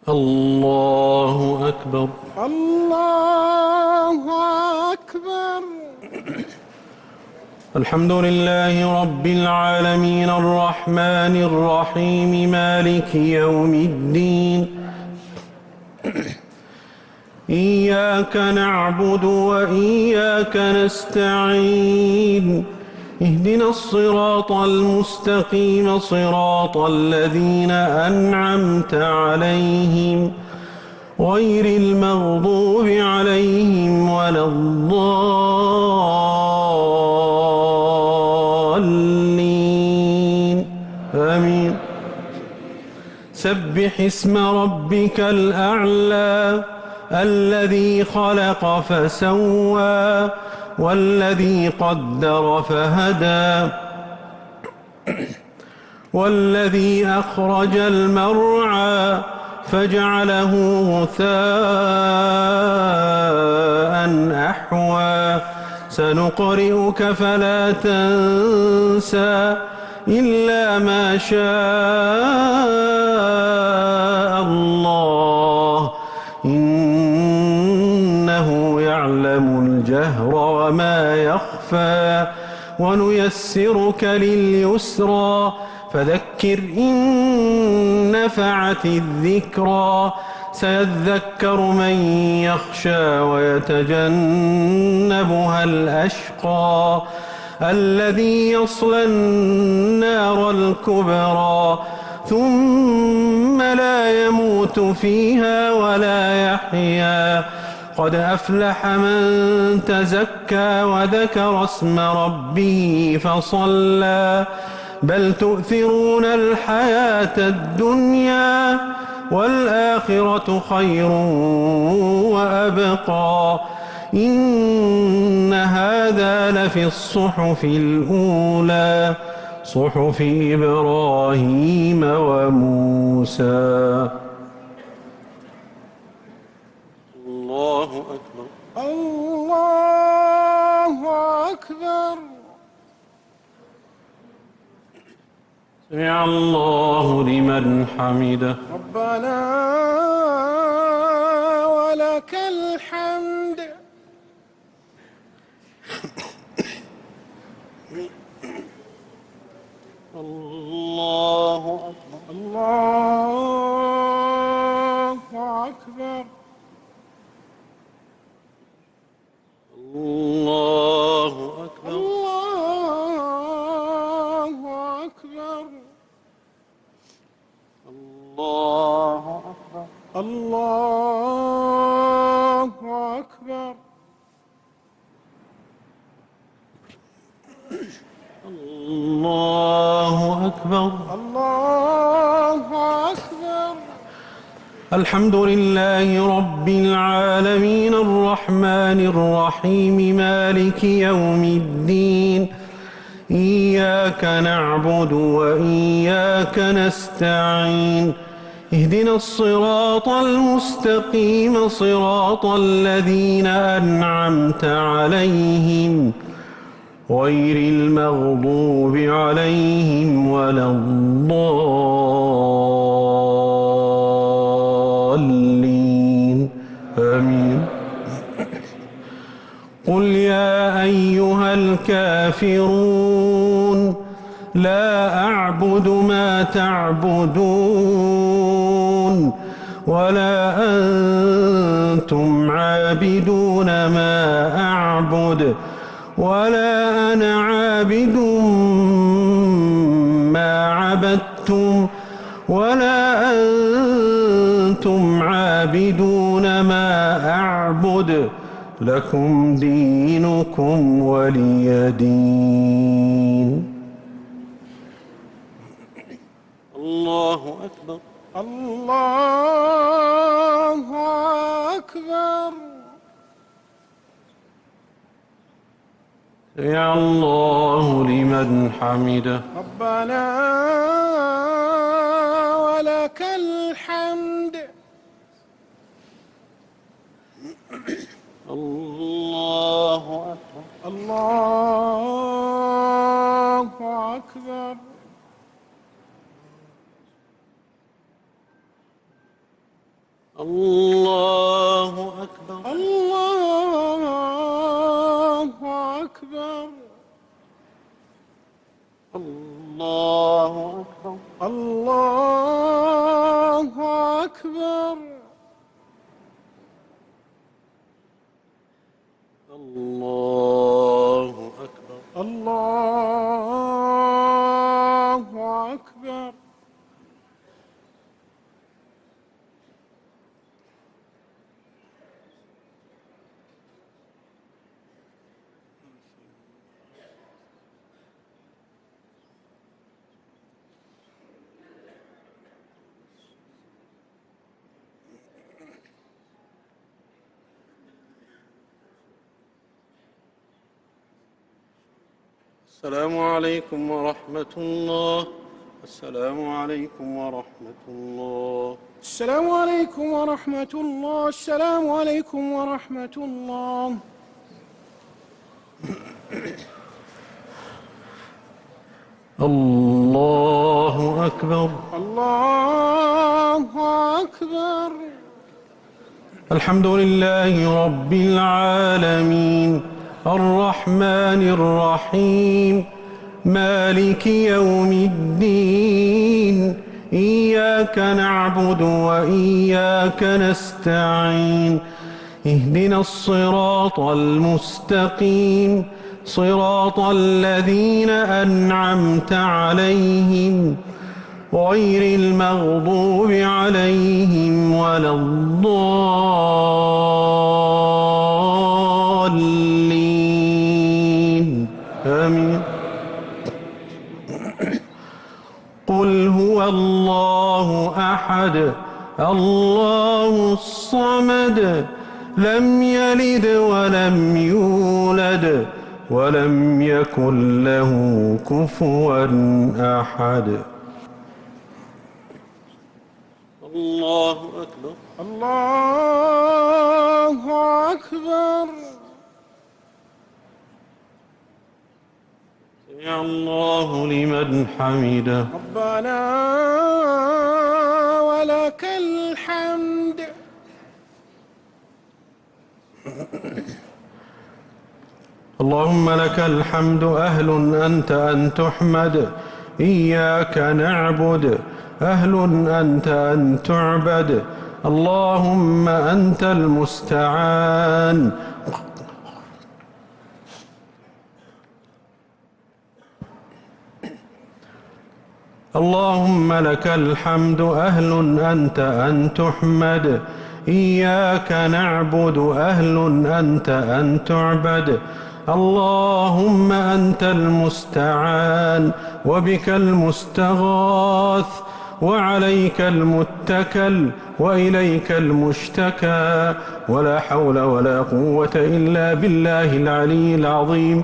الله أكبر. الله أكبر. الحمد لله رب العالمين الرحمن الرحيم مالك يوم الدين. إياك نعبد وإياك نستعين. اهدنا الصراط المستقيم صراط الذين أنعمت عليهم غير المغضوب عليهم ولا الضالين آمين. سبح اسم ربك الأعلى الذي خلق فسوى والذي قدر فهدى والذي أخرج المرعى فجعله غثاء أحوى سنقرئك فلا تنسى إلا ما شاء الله إنه يعلم الجهر وما يخفى ونيسرك لليسرى فذكر إن نفعت الذكرى سيذكر من يخشى ويتجنبها الأشقى الذي يصلى النار الكبرى ثم لا يموت فيها ولا يحيا قد أفلح من تزكى وذكر اسم ربه فصلى بل تؤثرون الحياة الدنيا والآخرة خير وأبقى إن هذا لفي الصحف الأولى صحف إبراهيم وموسى. الله أكبر. الله أكبر. سمع الله لمن حمده. ربنا ولك الحمد. الله أكبر. الله أكبر. الله أكبر. الله أكبر. الله أكبر. الله أكبر. الله أكبر. الله أكبر. الحمد لله رب العالمين الرحمن الرحيم مالك يوم الدين. إياك نعبد وإياك نستعين. اهدنا الصراط المستقيم صراط الذين أنعمت عليهم غير المغضوب عليهم ولا الضالين آمين. قل يا أيها الكافرون لا أعبد ما تعبدون ولا أنتم عابدون ما أعبد ولا أنا عابد ما عبدتم ولا أنتم عابدون ما أعبد لكم دينكم ولي دين. الله أكبر. الله أكبر. سمع الله لمن حمده. ربنا ولك الحمد. الله أكبر. الله أكبر. الله أكبر. الله أكبر. الله أكبر. الله أكبر. الله أكبر. الله أكبر. السلام عليكم ورحمة الله. السلام عليكم ورحمة الله. السلام عليكم ورحمة الله. السلام عليكم ورحمة الله. الله أكبر. الله أكبر. الحمد لله رب العالمين الرحمن الرحيم مالك يوم الدين إياك نعبد وإياك نستعين اهدنا الصراط المستقيم صراط الذين أنعمت عليهم غير المغضوب عليهم ولا الضالين آمين. قل هو الله أحد الله الصمد لم يلد ولم يولد ولم يكن له كفوا أحد. الله أكبر. الله أكبر. سمع الله لمن حمده. ربنا ولك الحمد. اللهم لك الحمد أهل أنت أن تحمد إياك نعبد أهل أنت أن تعبد اللهم أنت المستعان. اللهم لك الحمد أهل أنت أن تحمد إياك نعبد أهل أنت أن تعبد اللهم أنت المستعان وبك المستغاث وعليك المتكل وإليك المشتكى ولا حول ولا قوة إلا بالله العلي العظيم.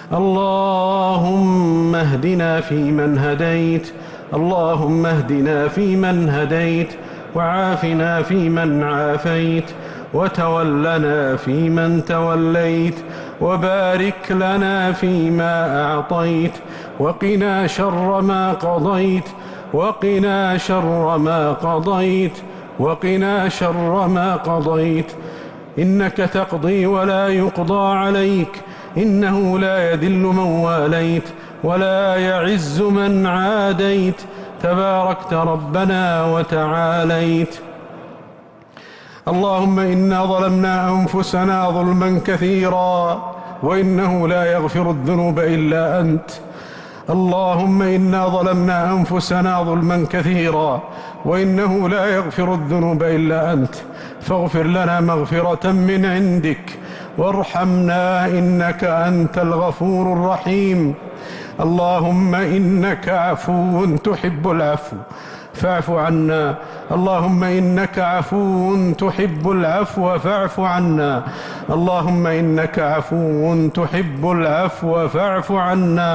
اللهم اهدنا فيمن هديت اللهم اهدنا فيمن هديت وعافنا فيمن عافيت وتولنا فيمن توليت وبارك لنا فيما أعطيت وقنا شر ما قضيت وقنا شر ما قضيت وقنا شر ما قضيت إنك تقضي ولا يقضى عليك إنه لا يذل من واليت ولا يعز من عاديت تباركت ربنا وتعاليت. اللهم إنا ظلمنا أنفسنا ظلما كثيرا وإنه لا يغفر الذنوب إلا أنت. اللهم إنا ظلمنا أنفسنا ظلما كثيرا وإنه لا يغفر الذنوب إلا أنت فاغفر لنا مغفرة من عندك وارحمنا إنك أنت الغفور الرحيم. اللهم إنك عفو تحب العفو فاعف عنا. اللهم إنك عفو تحب العفو فاعف عنا. اللهم إنك عفو تحب العفو فاعف عنا.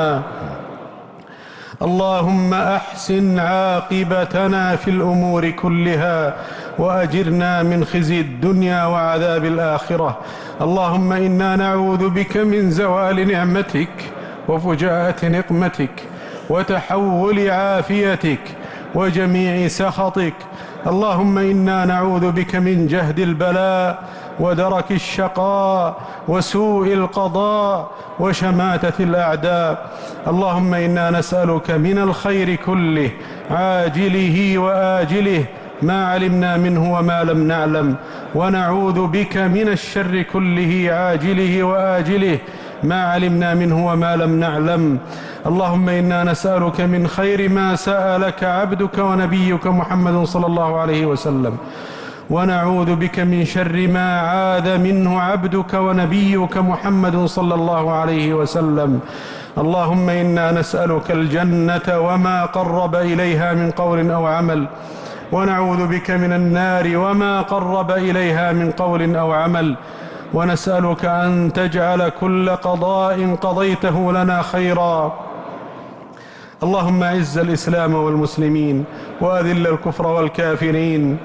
اللهم أحسن عاقبتنا في الأمور كلها وأجرنا من خزي الدنيا وعذاب الآخرة. اللهم إنا نعوذ بك من زوال نعمتك وفجاءة نقمتك وتحول عافيتك وجميع سخطك. اللهم إنا نعوذ بك من جهد البلاء ودرك الشقاء وسوء القضاء وشماتة الأعداء. اللهم إنا نسألك من الخير كله عاجله وآجله ما علمنا منه وما لم نعلم، ونعوذ بك من الشر كله عاجله وآجله ما علمنا منه وما لم نعلم. اللهم إنا نسألك من خير ما سألك عبدك ونبيك محمد صلى الله عليه وسلم، ونعوذ بك من شر ما عاذ منه عبدك ونبيك محمد صلى الله عليه وسلم. اللهم إنا نسألك الجنة وما قرب إليها من قول أو عمل، ونعوذ بك من النار وما قرب إليها من قول أو عمل، ونسألك أن تجعل كل قضاء قضيته لنا خيرا. اللهم أعز الإسلام والمسلمين وأذل الكفر والكافرين.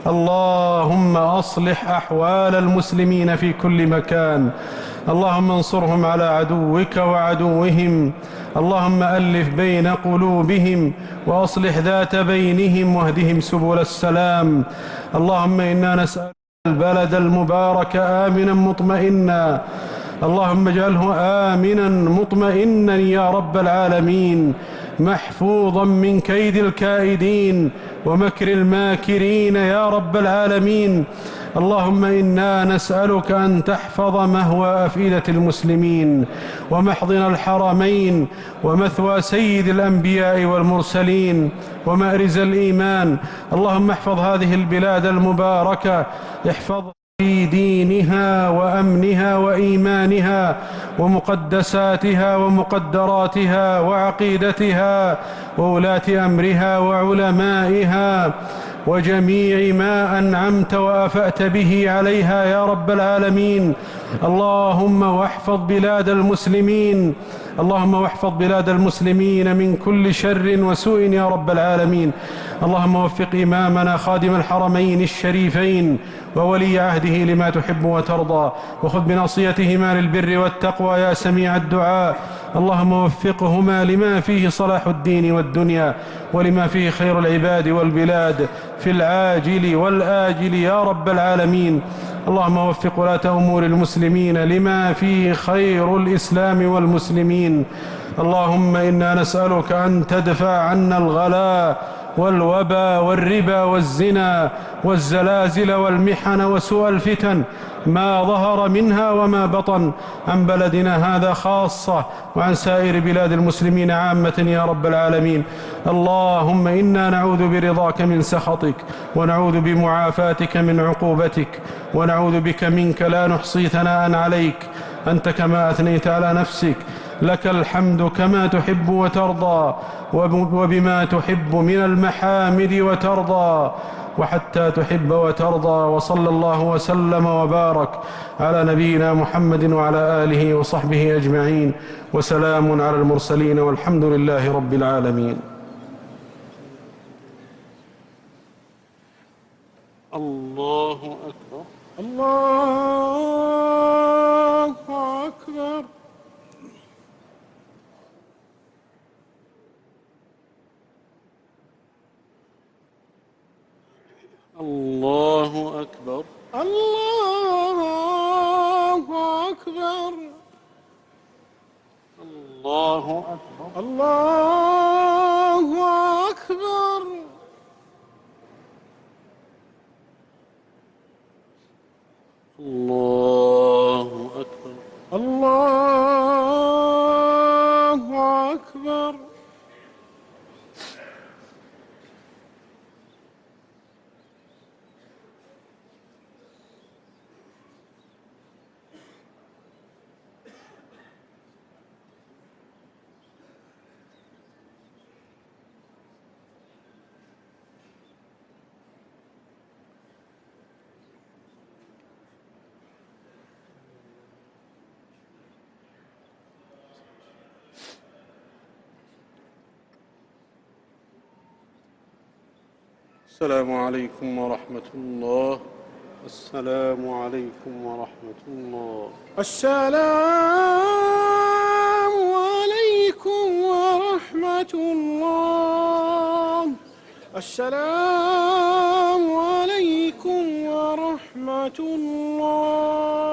اللهم أصلح أحوال المسلمين في كل مكان. اللهم انصرهم على عدوك وعدوهم. اللهم ألف بين قلوبهم وأصلح ذات بينهم واهدهم سبل السلام. اللهم إنا نسأل البلد المبارك آمنا مطمئنا، اللهم اجعله آمنا مطمئنا يا رب العالمين، محفوظا من كيد الكائدين ومكر الماكرين يا رب العالمين. اللهم إنا نسألك أن تحفظ مهوى أفئدة المسلمين ومحضن الحرمين ومثوى سيد الأنبياء والمرسلين ومأرز الإيمان. اللهم احفظ هذه البلاد المباركة، احفظ في دينها وأمنها وإيمانها ومقدساتها ومقدراتها وعقيدتها وولاة أمرها وعلمائها وجميع ما أنعمت وأفأت به عليها يا رب العالمين. اللهم واحفظ بلاد المسلمين، اللهم واحفظ بلاد المسلمين من كل شر وسوء يا رب العالمين. اللهم وفق إمامنا خادم الحرمين الشريفين وولي عهده لما تحب وترضى، وخذ بناصيتهما للبر والتقوى يا سميع الدعاء. اللهم وفقهما لما فيه صلاح الدين والدنيا ولما فيه خير العباد والبلاد في العاجل والآجل يا رب العالمين. اللهم وفق ولاة أمور المسلمين لما فيه خير الإسلام والمسلمين. اللهم إنا نسألك أن تدفع عنا الغلاء والوبا والربا والزنا والزلازل والمحن وسوء الفتن ما ظهر منها وما بطن عن بلدنا هذا خاصة وعن سائر بلاد المسلمين عامة يا رب العالمين. اللهم إنا نعوذ برضاك من سخطك، ونعوذ بمعافاتك من عقوبتك، ونعوذ بك منك لا نحصي ثناء عليك أنت كما أثنيت على نفسك. لك الحمد كما تحب وترضى، وبما تحب من المحامد وترضى، وحتى تحب وترضى. وصلى الله وسلم وبارك على نبينا محمد وعلى آله وصحبه أجمعين، وسلام على المرسلين، والحمد لله رب العالمين. الله أكبر. الله أكبر. الله أكبر. الله أكبر. الله أكبر. الله أكبر. الله أكبر. الله أكبر. السلام عليكم ورحمة الله. السلام عليكم ورحمة الله. السلام عليكم ورحمة الله. السلام ورحمة الله.